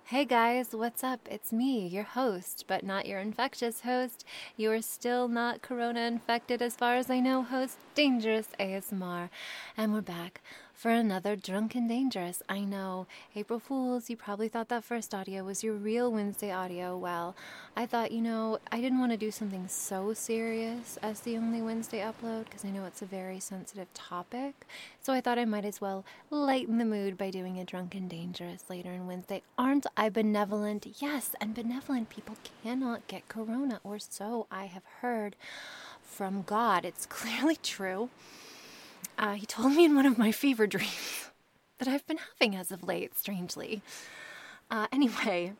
Hey guys, what's up? It's me, your host, but not your infectious host. You're still not corona infected as far as I know, host Dangerous ASMR. And we're back for another Drunken Dangerous. I know, April Fools, you probably thought that first audio was your real Wednesday audio. Well, I thought, I didn't want to do something so serious as the only Wednesday upload because I know it's a very sensitive topic. So I thought I might as well lighten the mood by doing a Drunken Dangerous later in Wednesday. Aren't I benevolent? Yes, and benevolent people cannot get corona, or so I have heard from God. It's clearly true. He told me in one of my fever dreams that I've been having as of late, strangely. Anyway,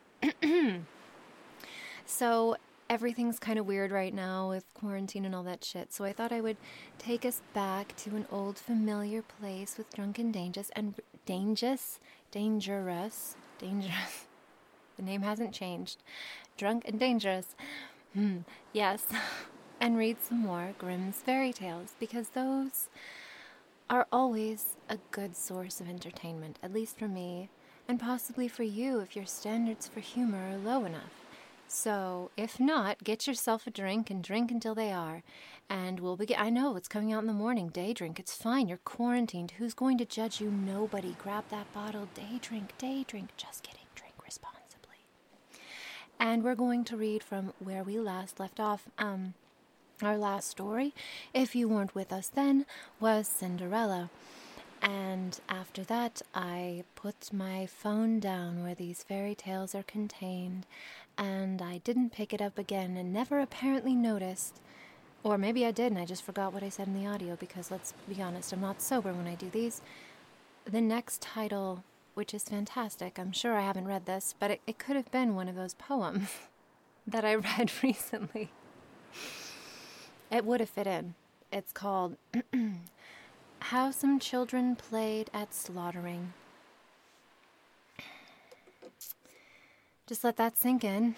so everything's kind of weird right now with quarantine and all that shit. So I thought I would take us back to an old familiar place with Drunken Dangerous and Dangerous. The name hasn't changed. Drunk and Dangerous. Yes. And read some more Grimm's fairy tales, because those are always a good source of entertainment, at least for me, and possibly for you if your standards for humor are low enough. So, if not, get yourself a drink and drink until they are. And we'll begin. I know, it's coming out in the morning. Day drink. It's fine. You're quarantined. Who's going to judge you? Nobody. Grab that bottle. Day drink. Day drink. Just kidding. Drink responsibly. And we're going to read from where we last left off. Our last story, if you weren't with us then, was Cinderella. And after that, I put my phone down where these fairy tales are contained, and I didn't pick it up again and never apparently noticed. Or maybe I did and I just forgot what I said in the audio, because let's be honest, I'm not sober when I do these. The next title, which is fantastic, I'm sure I haven't read this, but it could have been one of those poems that I read recently. It would have fit in. It's called How Some Children Played at Slaughtering. Just let that sink in.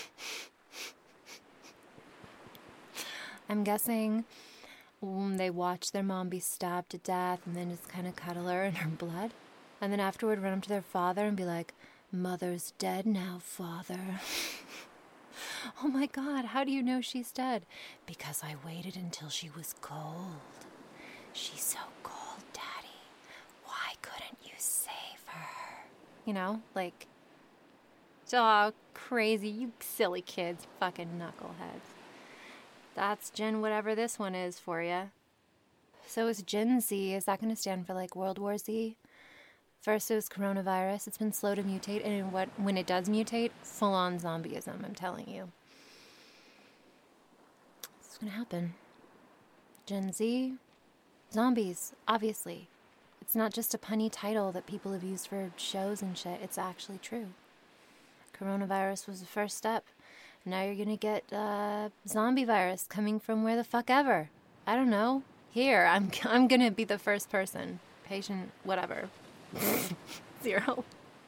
I'm guessing they watch their mom be stabbed to death and then just kind of cuddle her in her blood. And then afterward run up to their father and be like, "Mother's dead now, father." Oh my God, how do you know she's dead? Because I waited until she was cold. She's so cold, Daddy. Why couldn't you save her? Like, oh, crazy, you silly kids, fucking knuckleheads. That's Gen whatever this one is for you. So is Gen Z, is that going to stand for like World War Z? First it was coronavirus, it's been slow to mutate, and when it does mutate, full-on zombieism, I'm telling you. It's going to happen. Gen Z, zombies, obviously. It's not just a punny title that people have used for shows and shit, it's actually true. Coronavirus was the first step. Now you're going to get zombie virus coming from where the fuck ever. I don't know. Here, I'm going to be the first person. Patient, whatever. 0.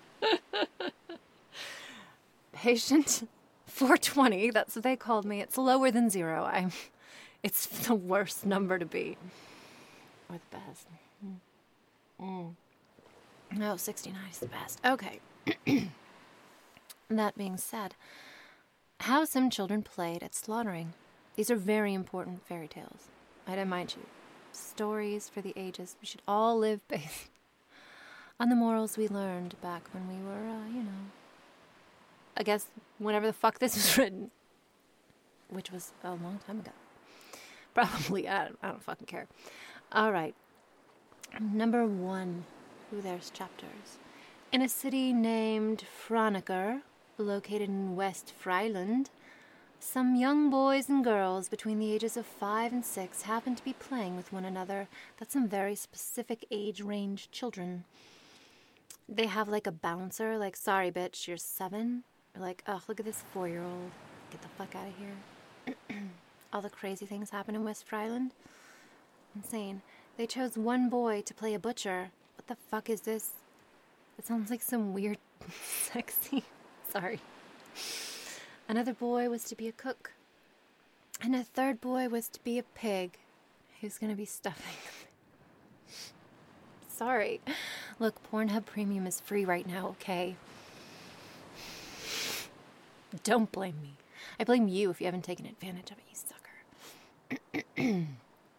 Patient 420, that's what they called me. It's lower than 0. It's the worst number to be. Or the best. No, 69 is the best. Okay. That being said, How Some Children Played at Slaughtering. These are very important fairy tales. I remind you. Stories for the ages. We should all live based on the morals we learned back when we were, I guess whenever the fuck this was written. Which was a long time ago. Probably, I don't fucking care. All right. Number 1. Ooh, there's chapters. In a city named Franeker, located in West Freiland, some young boys and girls between the ages of 5 and 6 happened to be playing with one another. That's some very specific age range children. They have like a bouncer, like, "Sorry, bitch, you're 7. Or like, "Oh, look at this 4-year-old. Get the fuck out of here." All the crazy things happen in West Freiland. Insane. They chose one boy to play a butcher. What the fuck is this? It sounds like some weird, sexy... Sorry. Another boy was to be a cook. And a third boy was to be a pig who's going to be stuffing. Sorry. Look, Pornhub Premium is free right now, okay? Don't blame me. I blame you if you haven't taken advantage of it, you sucker.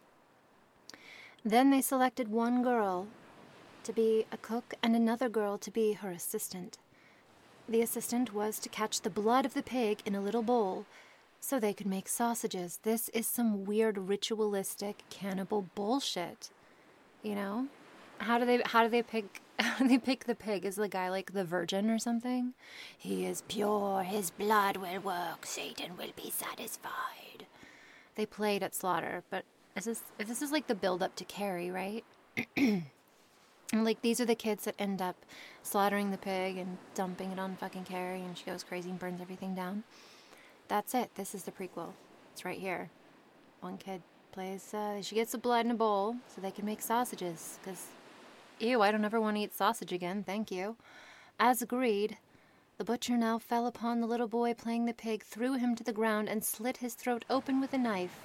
Then they selected one girl to be a cook and another girl to be her assistant. The assistant was to catch the blood of the pig in a little bowl so they could make sausages. This is some weird ritualistic cannibal bullshit. You know? How do they pick the pig? Is the guy like the virgin or something? He is pure, his blood will work, Satan will be satisfied. They played at slaughter, but this is like the build up to Carrie, right? And like these are the kids that end up slaughtering the pig and dumping it on fucking Carrie, and she goes crazy and burns everything down. That's it. This is the prequel. It's right here. One kid plays, she gets the blood in a bowl so they can make sausages, because, ew, I don't ever want to eat sausage again, thank you. As agreed, the butcher now fell upon the little boy playing the pig, threw him to the ground, and slit his throat open with a knife.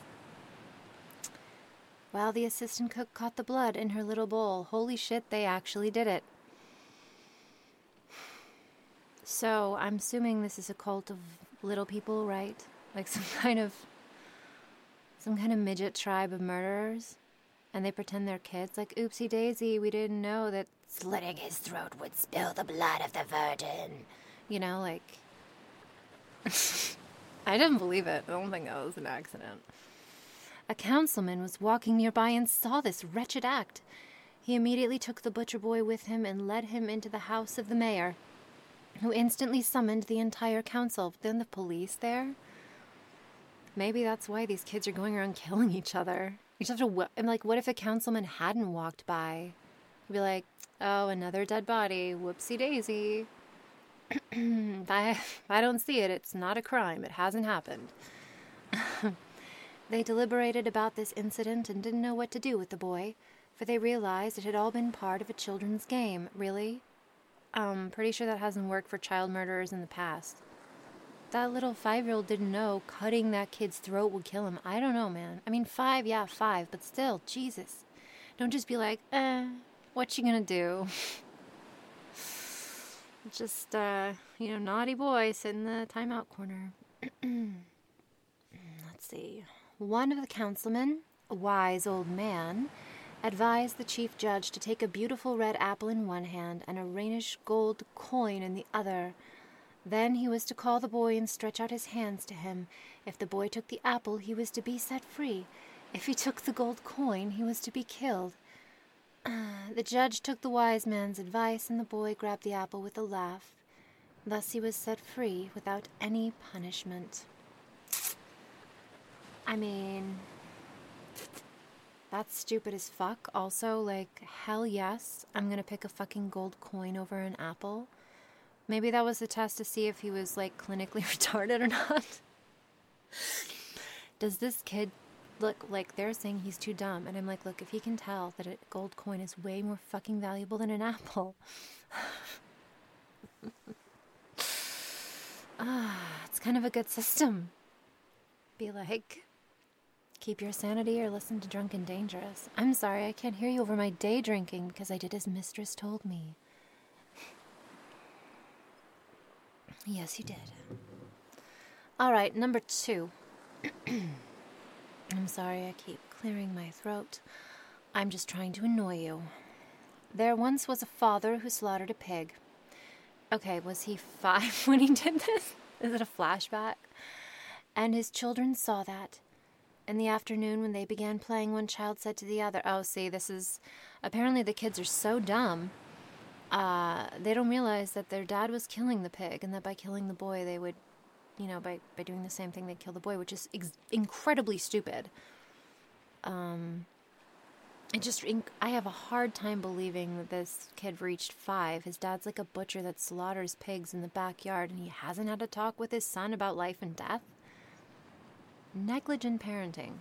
While the assistant cook caught the blood in her little bowl. Holy shit, they actually did it. So, I'm assuming this is a cult of little people, right? Like some kind of midget tribe of murderers. And they pretend they're kids. Like, oopsie daisy, we didn't know that slitting his throat would spill the blood of the virgin. You know, like... I didn't believe it. I don't think that was an accident. A councilman was walking nearby and saw this wretched act. He immediately took the butcher boy with him and led him into the house of the mayor, who instantly summoned the entire council. Then the police there? Maybe that's why these kids are going around killing each other. You just have to... I'm like, what if a councilman hadn't walked by? He'd be like, oh, another dead body. Whoopsie daisy. If I don't see it, it's not a crime. It hasn't happened. They deliberated about this incident and didn't know what to do with the boy, for they realized it had all been part of a children's game. Really? Pretty sure that hasn't worked for child murderers in the past. That little 5-year-old didn't know cutting that kid's throat would kill him. I don't know, man. I mean, 5, but still, Jesus. Don't just be like, what you gonna do? Just, naughty boy, sit in the timeout corner. Let's see. One of the councilmen, a wise old man, advised the chief judge to take a beautiful red apple in one hand and a Rhenish gold coin in the other. Then he was to call the boy and stretch out his hands to him. If the boy took the apple, he was to be set free. If he took the gold coin, he was to be killed. The judge took the wise man's advice, and the boy grabbed the apple with a laugh. Thus he was set free without any punishment. I mean, that's stupid as fuck. Also, like, hell yes, I'm gonna pick a fucking gold coin over an apple. Maybe that was the test to see if he was, like, clinically retarded or not. Does this kid look like they're saying he's too dumb? And I'm like, look, if he can tell that a gold coin is way more fucking valuable than an apple. It's kind of a good system. Be like, keep your sanity or listen to Drunk and Dangerous. I'm sorry, I can't hear you over my day drinking because I did as mistress told me. Yes, you did. All right, number 2. I'm sorry, I keep clearing my throat. I'm just trying to annoy you. There once was a father who slaughtered a pig. Okay, was he 5 when he did this? Is it a flashback? And his children saw that. In the afternoon, when they began playing, one child said to the other, oh, see, this is... Apparently the kids are so dumb, they don't realize that their dad was killing the pig, and that by killing the boy, they would, by doing the same thing, they'd kill the boy, which is incredibly stupid. I have a hard time believing that this kid reached 5. His dad's like a butcher that slaughters pigs in the backyard, and he hasn't had a talk with his son about life and death. Negligent parenting.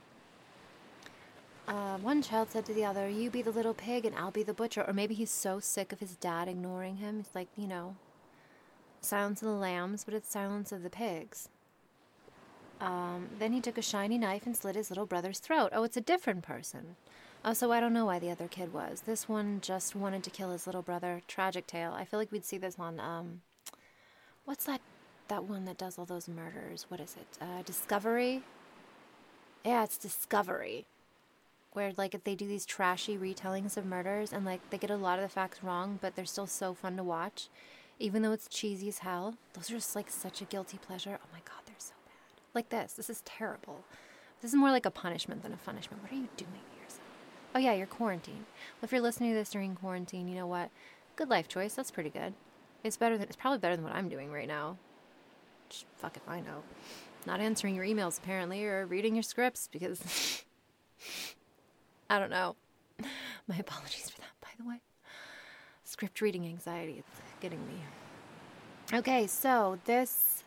One child said to the other, you be the little pig and I'll be the butcher. Or maybe he's so sick of his dad ignoring him. It's like, Silence of the Lambs, but it's Silence of the Pigs. Then he took a shiny knife and slit his little brother's throat. Oh, it's a different person. Oh, so I don't know why the other kid was. This one just wanted to kill his little brother. Tragic tale. I feel like we'd see this on, what's that that one that does all those murders. What is it? Discovery? Yeah, it's Discovery. Where, like, they do these trashy retellings of murders, and, like, they get a lot of the facts wrong, but they're still so fun to watch. Even though it's cheesy as hell, those are just, like, such a guilty pleasure. Oh my god, they're so bad. Like this. This is terrible. This is more like a punishment than a punishment. What are you doing to yourself? Oh yeah, you're quarantined. Well, if you're listening to this during quarantine, you know what? Good life choice. That's pretty good. It's probably better than what I'm doing right now. Just fuck if I know. Not answering your emails, apparently, or reading your scripts, because... I don't know. My apologies for that, by the way. Script reading anxiety, it's getting me. Okay, so this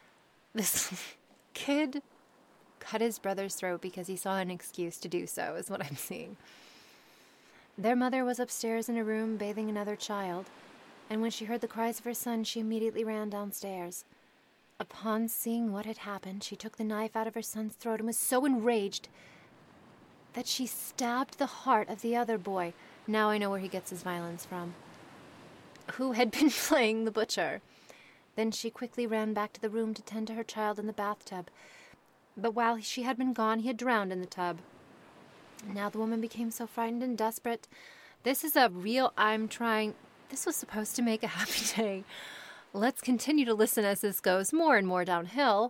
kid cut his brother's throat because he saw an excuse to do so, is what I'm seeing. Their mother was upstairs in a room bathing another child, and when she heard the cries of her son, she immediately ran downstairs. Upon seeing what had happened, she took the knife out of her son's throat and was so enraged that she stabbed the heart of the other boy. Now I know where he gets his violence from. Who had been playing the butcher. Then she quickly ran back to the room to tend to her child in the bathtub. But while she had been gone, he had drowned in the tub. Now the woman became so frightened and desperate. This is a real This was supposed to make a happy day. Let's continue to listen as this goes more and more downhill.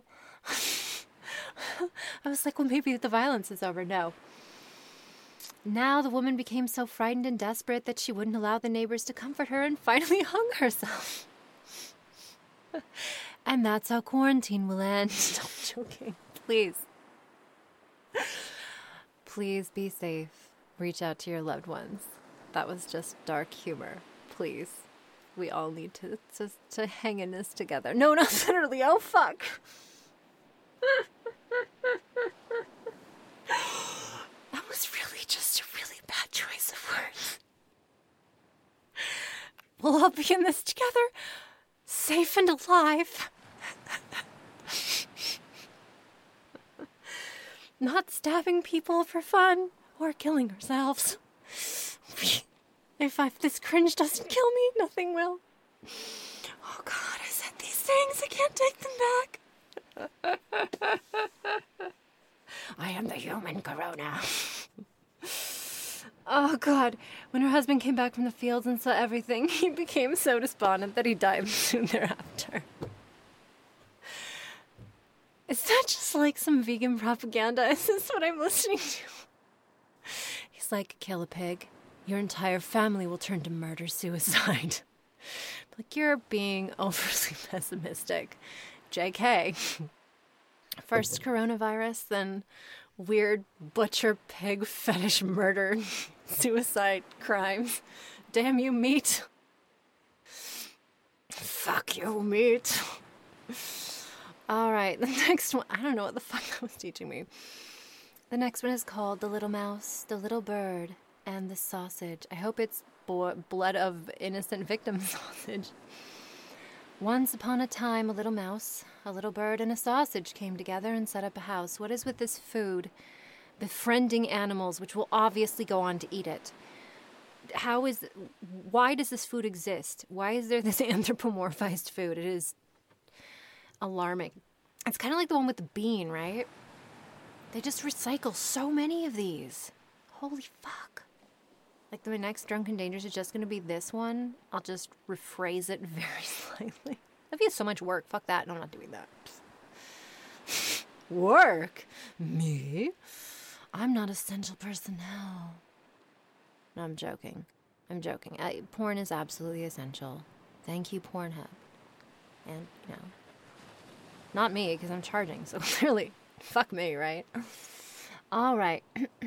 I was like, well, maybe the violence is over. No. Now the woman became so frightened and desperate that she wouldn't allow the neighbors to comfort her and finally hung herself. And that's how quarantine will end. I'm joking. Please. Please be safe. Reach out to your loved ones. That was just dark humor. Please. We all need to hang in this together. No, not literally. Oh, fuck. That was really just a really bad choice of words. We'll all be in this together, safe and alive. Not stabbing people for fun or killing ourselves. If this cringe doesn't kill me, nothing will. Oh God, I said these things. I can't take them back. I am the human corona. Oh God, when her husband came back from the fields and saw everything, he became so despondent that he died soon thereafter. Is that just like some vegan propaganda? Is this what I'm listening to? He's like, kill a pig. Your entire family will turn to murder-suicide. Like, you're being overly pessimistic. JK. First coronavirus, then weird butcher pig fetish murder suicide crimes. Damn you, meat. Fuck you, meat. Alright, the next one. I don't know what the fuck that was teaching me. The next one is called The Little Mouse, the Little Bird, and the Sausage. I hope it's blood of innocent victim sausage. Once upon a time, a little mouse, a little bird, and a sausage came together and set up a house. What is with this food? Befriending animals, which will obviously go on to eat it. Why does this food exist? Why is there this anthropomorphized food? It is alarming. It's kind of like the one with the bean, right? They just recycle so many of these. Holy fuck. Like, my next Drunken Dangers is just going to be this one. I'll just rephrase it very slightly. That'd be so much work. Fuck that. No, I'm not doing that. Work? Me? I'm not essential personnel. No, I'm joking. Porn is absolutely essential. Thank you, Pornhub. And, not me, because I'm charging, so clearly, fuck me, right? All right.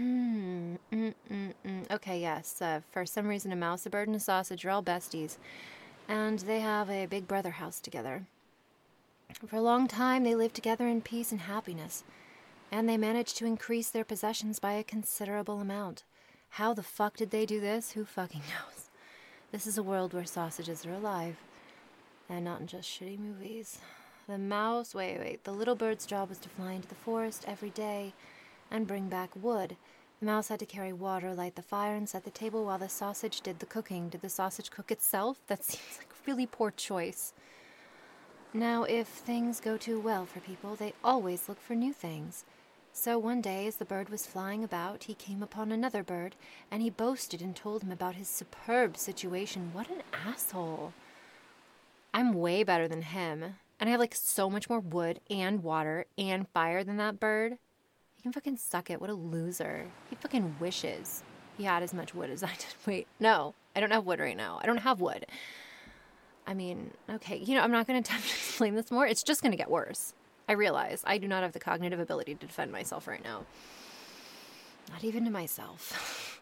Okay, yes. For some reason, a mouse, a bird, and a sausage are all besties. And they have a big brother house together. For a long time, they lived together in peace and happiness. And they managed to increase their possessions by a considerable amount. How the fuck did they do this? Who fucking knows? This is a world where sausages are alive. And not in just shitty movies. The mouse... Wait. The little bird's job was to fly into the forest every day and bring back wood. The mouse had to carry water, light the fire, and set the table while the sausage did the cooking. Did the sausage cook itself? That seems like a really poor choice. Now, if things go too well for people, they always look for new things. So one day, as the bird was flying about, he came upon another bird, and he boasted and told him about his superb situation. What an asshole. I'm way better than him, and I have, like, so much more wood and water and fire than that bird. He can fucking suck it. What a loser. He fucking wishes he had as much wood as I did. Wait, no, I don't have wood right now. I don't have wood. I mean, okay, I'm not going to attempt to explain this more. It's just going to get worse. I realize I do not have the cognitive ability to defend myself right now. Not even to myself.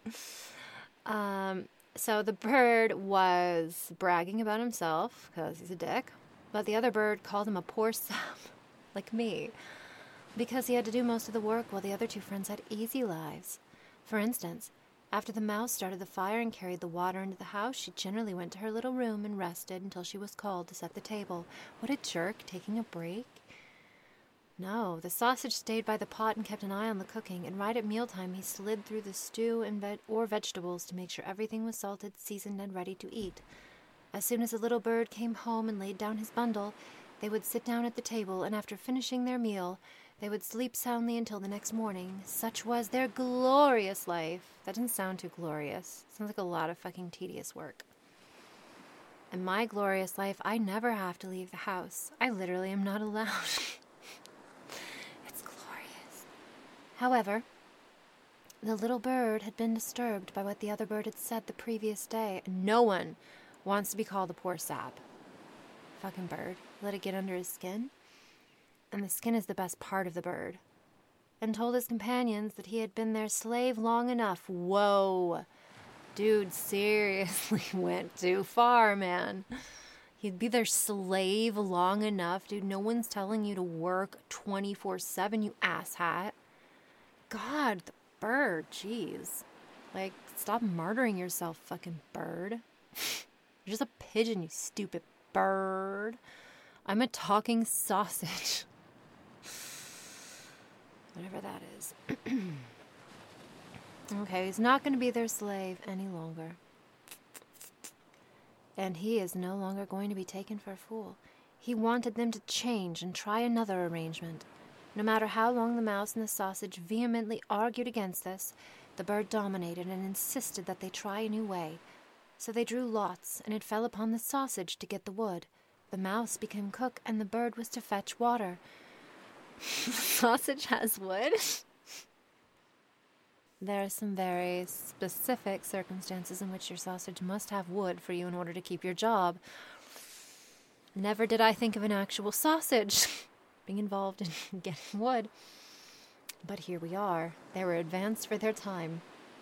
So the bird was bragging about himself because he's a dick, but the other bird called him a poor sap, like me, because he had to do most of the work while the other two friends had easy lives. For instance, after the mouse started the fire and carried the water into the house, she generally went to her little room and rested until she was called to set the table. What a jerk, taking a break. No, the sausage stayed by the pot and kept an eye on the cooking, and right at mealtime he slid through the stew and vegetables to make sure everything was salted, seasoned, and ready to eat. As soon as the little bird came home and laid down his bundle, they would sit down at the table, and after finishing their meal, they would sleep soundly until the next morning. Such was their glorious life. That didn't sound too glorious. It sounds like a lot of fucking tedious work. In my glorious life, I never have to leave the house. I literally am not allowed. It's glorious. However, the little bird had been disturbed by what the other bird had said the previous day, and no one wants to be called a poor sap. Fucking bird. Let it get under his skin. And the skin is the best part of the bird, and told his companions that he had been their slave long enough. Whoa. Dude seriously went too far, man. He'd be their slave long enough. Dude, no one's telling you to work 24/7, you asshat. God, the bird, jeez. Like, stop murdering yourself, fucking bird. You're just a pigeon, you stupid bird. I'm a talking sausage. Whatever that is. Okay, he's not going to be their slave any longer. And he is no longer going to be taken for a fool. He wanted them to change and try another arrangement. No matter how long the mouse and the sausage vehemently argued against this, the bird dominated and insisted that they try a new way. So they drew lots, and it fell upon the sausage to get the wood. The mouse became cook, and the bird was to fetch water. The sausage has wood? There are some very specific circumstances in which your sausage must have wood for you in order to keep your job. Never did I think of an actual sausage being involved in getting wood. But here we are. They were advanced for their time.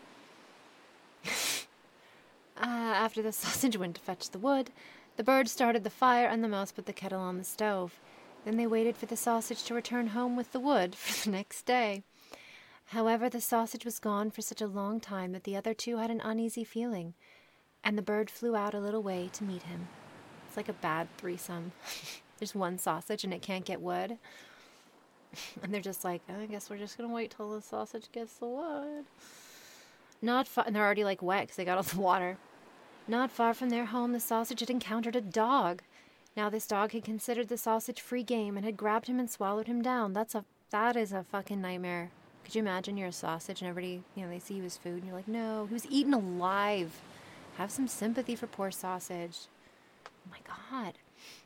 After the sausage went to fetch the wood, the bird started the fire and the mouse put the kettle on the stove. Then they waited for the sausage to return home with the wood for the next day. However, the sausage was gone for such a long time that the other two had an uneasy feeling, and the bird flew out a little way to meet him. It's like a bad threesome. There's one sausage and it can't get wood. And they're just like, I guess we're just going to wait till the sausage gets the wood. And they're already like wet because they got all the water. Not far from their home, the sausage had encountered a dog. Now this dog had considered the sausage free game and had grabbed him and swallowed him down. That is a fucking nightmare. Could you imagine you're a sausage and everybody, they see you as food and you're like, no, he was eaten alive. Have some sympathy for poor sausage. Oh my God.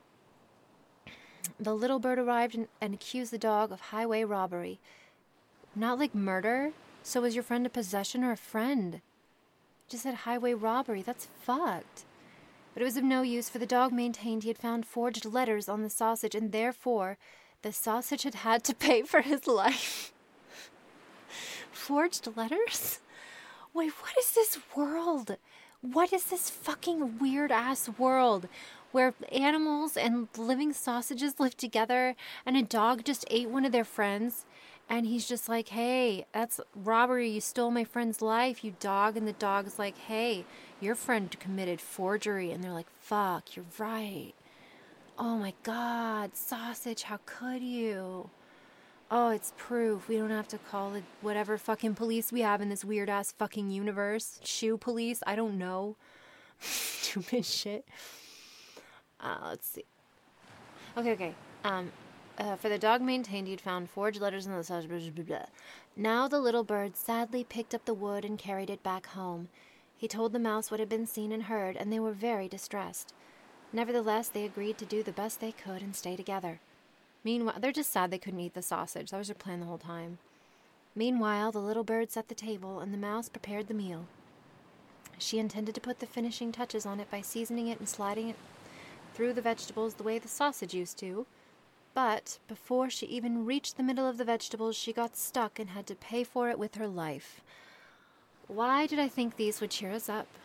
The little bird arrived and accused the dog of highway robbery. Not like murder. So was your friend a possession or a friend? Just said highway robbery. That's fucked. But it was of no use, for the dog maintained he had found forged letters on the sausage, and therefore the sausage had to pay for his life. Forged letters? Wait, what is this world? What is this fucking weird-ass world where animals and living sausages live together and a dog just ate one of their friends and he's just like, hey, that's robbery. You stole my friend's life, you dog. And the dog's like, hey, your friend committed forgery. And they're like, fuck, you're right. Oh my God, sausage, how could you? Oh, it's proof. We don't have to call it whatever fucking police we have in this weird-ass fucking universe. Shoe police? I don't know. Stupid shit. Let's see. Okay. For the dog maintained he'd found forged letters in the sausage. Blah, blah, blah. Now the little bird sadly picked up the wood and carried it back home. He told the mouse what had been seen and heard, and they were very distressed. Nevertheless, they agreed to do the best they could and stay together. Meanwhile, they're just sad they couldn't eat the sausage. That was their plan the whole time. Meanwhile, the little bird set the table, and the mouse prepared the meal. She intended to put the finishing touches on it by seasoning it and sliding it through the vegetables the way the sausage used to. But before she even reached the middle of the vegetables, she got stuck and had to pay for it with her life. Why did I think these would cheer us up?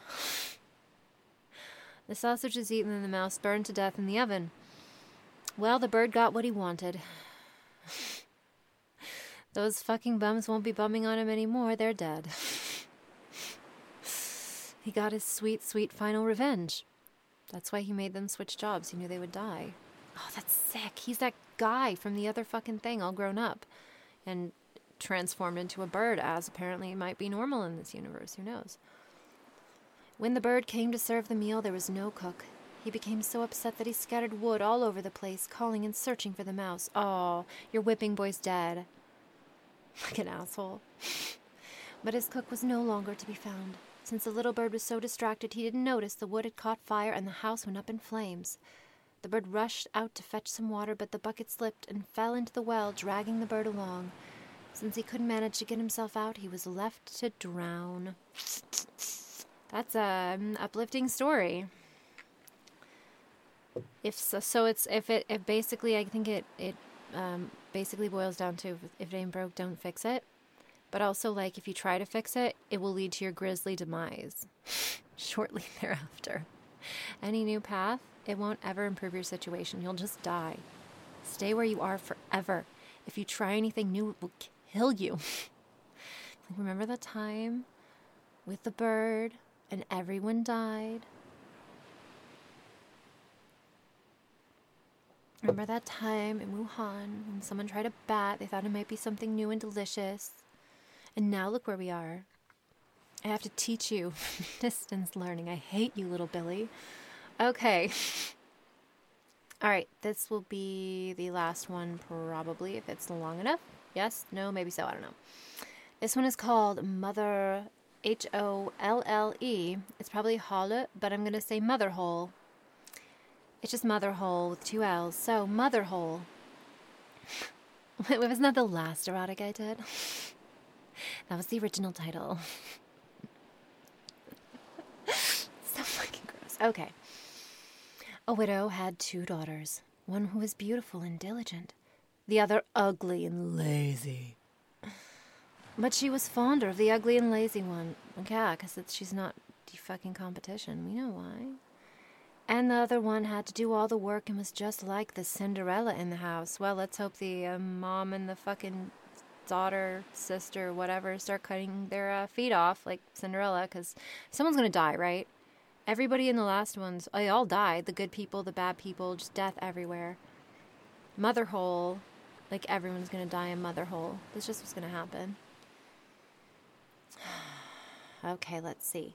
The sausage was eaten and the mouse burned to death in the oven. Well, the bird got what he wanted. Those fucking bums won't be bumming on him anymore. They're dead. He got his sweet, sweet final revenge. That's why he made them switch jobs. He knew they would die. Oh, that's sick. He's that guy from the other fucking thing, all grown up. And transformed into a bird, as apparently might be normal in this universe. Who knows? When the bird came to serve the meal, there was no cook. He became so upset that he scattered wood all over the place, calling and searching for the mouse. Oh, your whipping boy's dead. Like an asshole. But his cook was no longer to be found. Since the little bird was so distracted, he didn't notice the wood had caught fire and the house went up in flames. The bird rushed out to fetch some water, but the bucket slipped and fell into the well, dragging the bird along. Since he couldn't manage to get himself out, he was left to drown. That's an uplifting story. If basically, I think it basically boils down to if it ain't broke, don't fix it. But also, like, if you try to fix it, it will lead to your grisly demise shortly thereafter. Any new path, it won't ever improve your situation. You'll just die. Stay where you are forever. If you try anything new, it will kill you. Like, remember that time with the bird and everyone died? Remember that time in Wuhan when someone tried a bat? They thought it might be something new and delicious. And now look where we are. I have to teach you distance learning. I hate you, little Billy. Okay. All right, this will be the last one probably, if it's long enough. Yes? No? Maybe so. I don't know. This one is called Mother, Holle. It's probably Holle, but I'm going to say Mother Hole. It's just Mother Hole with 2 L's. So, Mother Hole. Wasn't that the last erotic I did? That was the original title. So fucking gross. Okay. A widow had 2 daughters. One who was beautiful and diligent. The other ugly and lazy. But she was fonder of the ugly and lazy one. Yeah, because she's not the fucking competition. We know why. And the other one had to do all the work and was just like the Cinderella in the house. Well, let's hope the mom and the fucking daughter, sister, whatever, start cutting their feet off like Cinderella, because someone's going to die, right? Everybody in the last ones, they all died. The good people, the bad people, just death everywhere. Mother hole, like everyone's going to die in mother hole. That's just what's going to happen. Okay, let's see.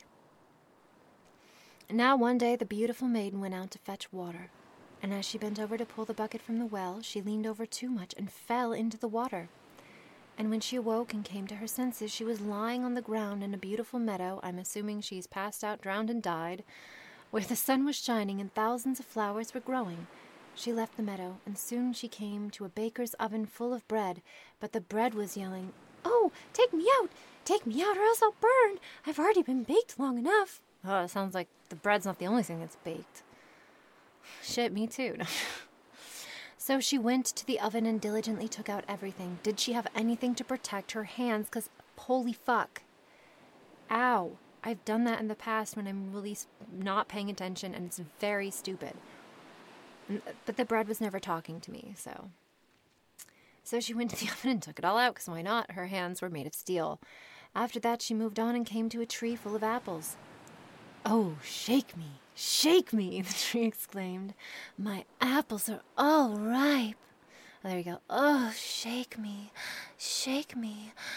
Now one day the beautiful maiden went out to fetch water, and as she bent over to pull the bucket from the well, she leaned over too much and fell into the water. And when she awoke and came to her senses, she was lying on the ground in a beautiful meadow, I'm assuming she's passed out, drowned, and died, where the sun was shining and thousands of flowers were growing. She left the meadow, and soon she came to a baker's oven full of bread, but the bread was yelling, "Oh, take me out! Take me out or else I'll burn! I've already been baked long enough." Oh, it sounds like the bread's not the only thing that's baked. Shit, me too. So she went to the oven and diligently took out everything. Did she have anything to protect her hands? Because holy fuck. Ow. I've done that in the past when I'm really not paying attention, and it's very stupid. But the bread was never talking to me, so. So she went to the oven and took it all out, because why not? Her hands were made of steel. After that, she moved on and came to a tree full of apples. "Oh, shake me," the tree exclaimed. "My apples are all ripe." Oh, there you go. "Oh, shake me.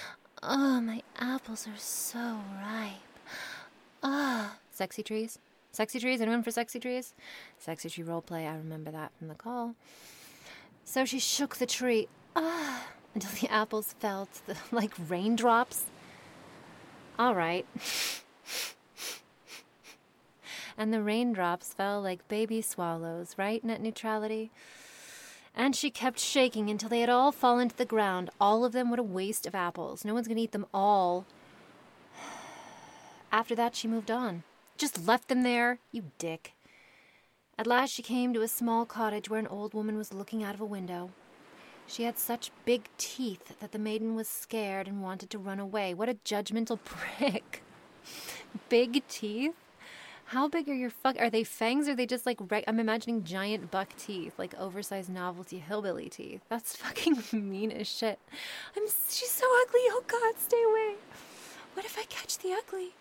Oh, my apples are so ripe. Ah." Sexy trees? Sexy trees? Anyone for sexy trees? Sexy tree roleplay. I remember that from the call. So she shook the tree until the apples fell like raindrops. All right. And the raindrops fell like baby swallows, right, net neutrality? And she kept shaking until they had all fallen to the ground. All of them. What a waste of apples. No one's going to eat them all. After that, she moved on. Just left them there, you dick. At last she came to a small cottage where an old woman was looking out of a window. She had such big teeth that the maiden was scared and wanted to run away. What a judgmental prick. Big teeth? How big are your are they fangs or are they just like, I'm imagining giant buck teeth, like oversized novelty hillbilly teeth. That's fucking mean as shit. She's so ugly, oh God, stay away. What if I catch the ugly?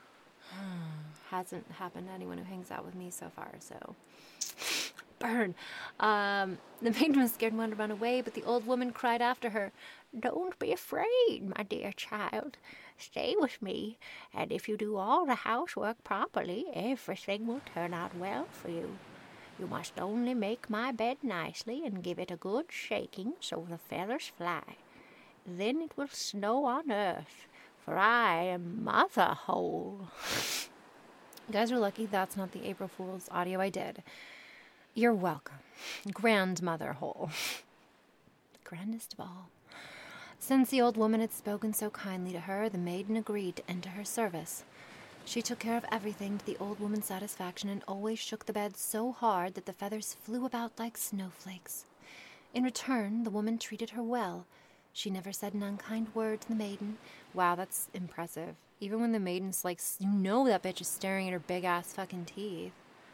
Hasn't happened to anyone who hangs out with me so far, so burn. The maiden was scared and wanted to run away, but the old woman cried after her, "Don't be afraid, my dear child. Stay with me, and if you do all the housework properly, everything will turn out well for you. You must only make my bed nicely and give it a good shaking so the feathers fly. Then it will snow on earth, for I am Mother Hole." You guys are lucky that's not the April Fool's audio I did. You're welcome. Grandmother Hole. The grandest of all. Since the old woman had spoken so kindly to her, the maiden agreed to enter her service. She took care of everything to the old woman's satisfaction and always shook the bed so hard that the feathers flew about like snowflakes. In return, the woman treated her well. She never said an unkind word to the maiden. Wow, that's impressive. Even when the maiden's like, you know that bitch is staring at her big-ass fucking teeth.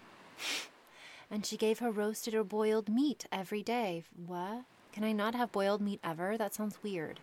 And she gave her roasted or boiled meat every day. What? Can I not have boiled meat ever? That sounds weird.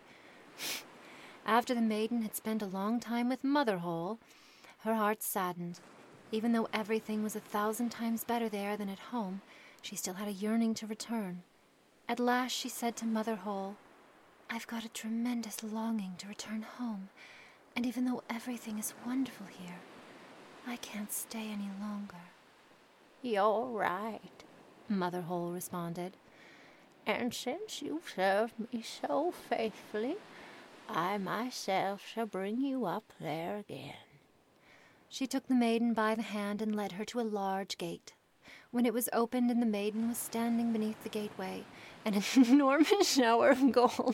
After the maiden had spent a long time with Mother Hole, her heart saddened. Even though everything was 1,000 times better there than at home, she still had a yearning to return. At last she said to Mother Hole, "I've got a tremendous longing to return home, and even though everything is wonderful here, I can't stay any longer." "You're right," Mother Hole responded. "And since you've served me so faithfully, I myself shall bring you up there again." She took the maiden by the hand and led her to a large gate. When it was opened and the maiden was standing beneath the gateway, an enormous shower of gold.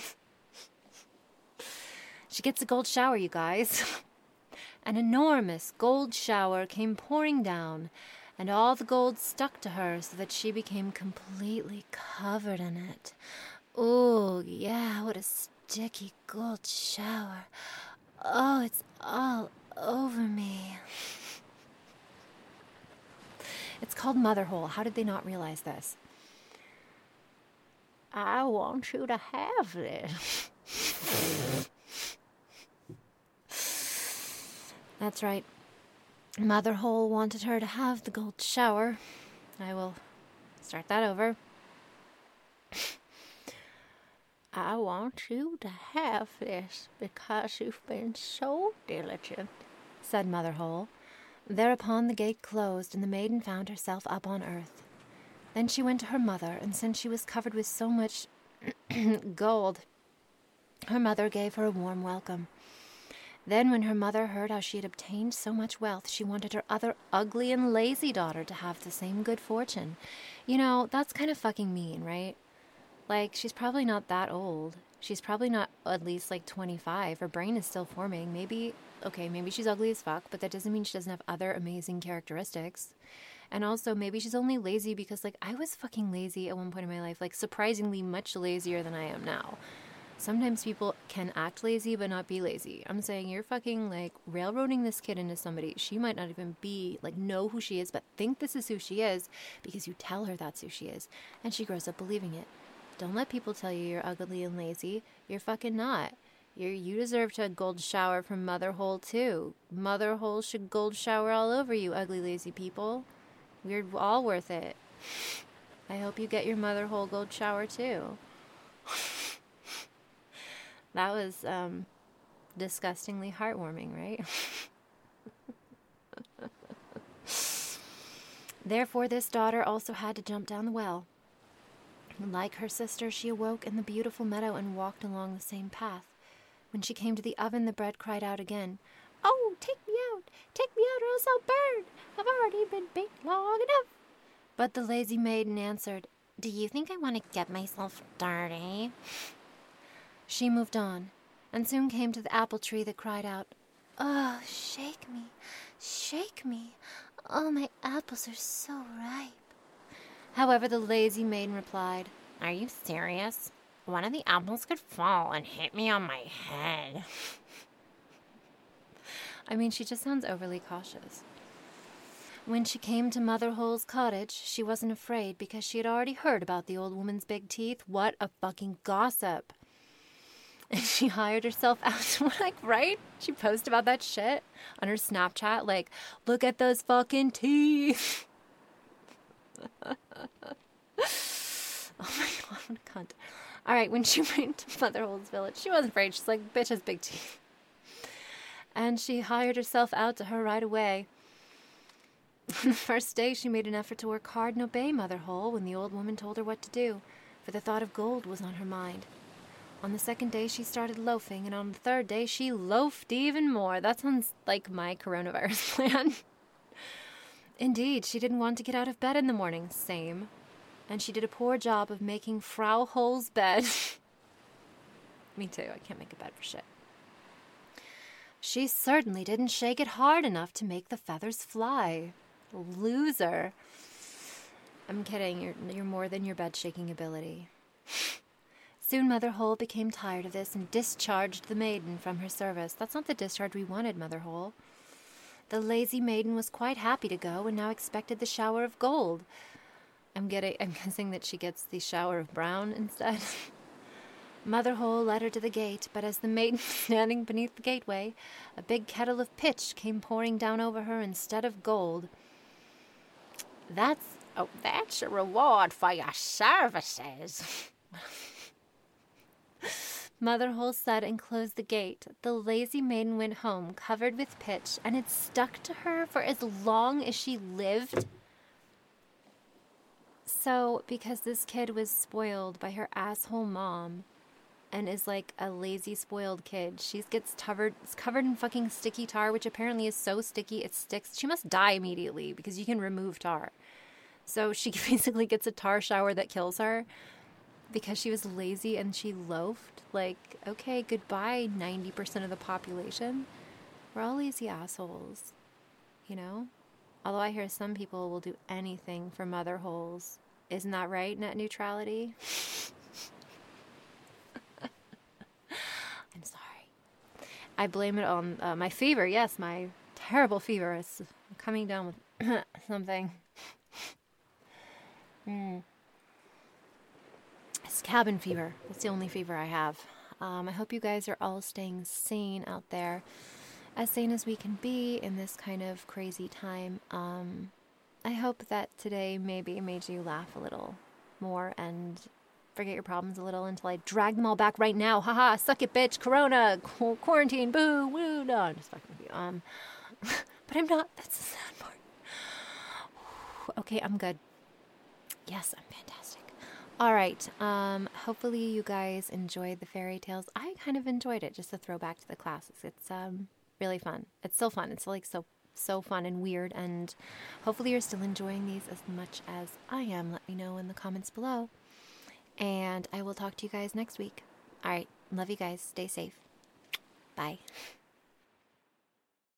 She gets a gold shower, you guys. An enormous gold shower came pouring down, and all the gold stuck to her so that she became completely covered in it. Oh, yeah, what a sticky gold shower. Oh, it's all over me. It's called Mother Hole. How did they not realize this? "I want you to have this." That's right. Mother Hole wanted her to have the gold shower. I will start that over. "I want you to have this because you've been so diligent," said Mother Hole. Thereupon the gate closed and the maiden found herself up on earth. Then she went to her mother, and since she was covered with so much gold, her mother gave her a warm welcome. Then when her mother heard how she had obtained so much wealth, she wanted her other ugly and lazy daughter to have the same good fortune. You know, that's kind of fucking mean, right? Like, she's probably not that old. She's probably not at least like 25. Her brain is still forming. Maybe she's ugly as fuck, but that doesn't mean she doesn't have other amazing characteristics. And also, maybe she's only lazy because, like, I was fucking lazy at one point in my life, like, surprisingly much lazier than I am now. Sometimes people can act lazy but not be lazy. I'm saying you're fucking, like, railroading this kid into somebody. She might not even be, like, know who she is, but think this is who she is because you tell her that's who she is. And she grows up believing it. Don't let people tell you you're ugly and lazy. You're fucking not. You deserve to gold shower from Mother Hole, too. Mother Hole should gold shower all over you, ugly, lazy people. We're all worth it. I hope you get your Mother Hole gold shower, too. That was, disgustingly heartwarming, right? Therefore, this daughter also had to jump down the well. Like her sister, she awoke in the beautiful meadow and walked along the same path. When she came to the oven, the bread cried out again, "Oh, take me out or else I'll burn. I've already been baked long enough." But the lazy maiden answered, "Do you think I want to get myself dirty?" She moved on, and soon came to the apple tree that cried out, "Oh, shake me, shake me. All my apples are so ripe." However, the lazy maiden replied, "Are you serious? One of the apples could fall and hit me on my head." I mean, she just sounds overly cautious. When she came to Mother Hole's cottage, she wasn't afraid because she had already heard about the old woman's big teeth. What a fucking gossip. And she hired herself out to, like, right? She posted about that shit on her Snapchat, like, "Look at those fucking teeth." Oh my god, what a cunt. Alright, when she went to Mother Hole's village, she wasn't afraid. She's like, "Bitch has big teeth." And she hired herself out to her right away. On the first day, she made an effort to work hard and obey Mother Hole when the old woman told her what to do, for the thought of gold was on her mind. On the second day, she started loafing, and on the third day, she loafed even more. That sounds like my coronavirus plan. Indeed, she didn't want to get out of bed in the morning. Same. And she did a poor job of making Frau Hole's bed. Me too. I can't make a bed for shit. She certainly didn't shake it hard enough to make the feathers fly. Loser. I'm kidding. You're more than your bed shaking ability. Soon Mother Hole became tired of this and discharged the maiden from her service. That's not the discharge we wanted, Mother Hole. The lazy maiden was quite happy to go and now expected the shower of gold. I'm guessing that she gets the shower of brown instead. Mother Hole led her to the gate, but as the maiden was standing beneath the gateway, a big kettle of pitch came pouring down over her instead of gold. That's a reward for your services." Mother Hole said and closed the gate. The lazy maiden went home, covered with pitch, and it stuck to her for as long as she lived. So, because this kid was spoiled by her asshole mom and is like a lazy, spoiled kid, she gets covered in fucking sticky tar, which apparently is so sticky it sticks. She must die immediately because you can remove tar. So she basically gets a tar shower that kills her because she was lazy and she loafed. Like, okay, goodbye, 90% of the population. We're all lazy assholes, you know? Although I hear some people will do anything for Mother Holes. Isn't that right, net neutrality? I'm sorry. I blame it on my fever. Yes, my terrible fever. It's coming down with something. It's cabin fever. That's the only fever I have. I hope you guys are all staying sane out there. As sane as we can be in this kind of crazy time. I hope that today maybe made you laugh a little more and forget your problems a little until I drag them all back right now. Haha, suck it, bitch. Corona, quarantine, boo, woo. No, I'm just fucking with you. But I'm not. That's the sad part. Okay, I'm good. Yes, I'm fantastic. All right. Hopefully you guys enjoyed the fairy tales. I kind of enjoyed it, just to throw back to the classics. It's really fun. It's still fun. It's like so fun and weird, and hopefully you're still enjoying these as much as I am. Let me know in the comments below, and I will talk to you guys next week. All right. Love you guys. Stay safe. Bye.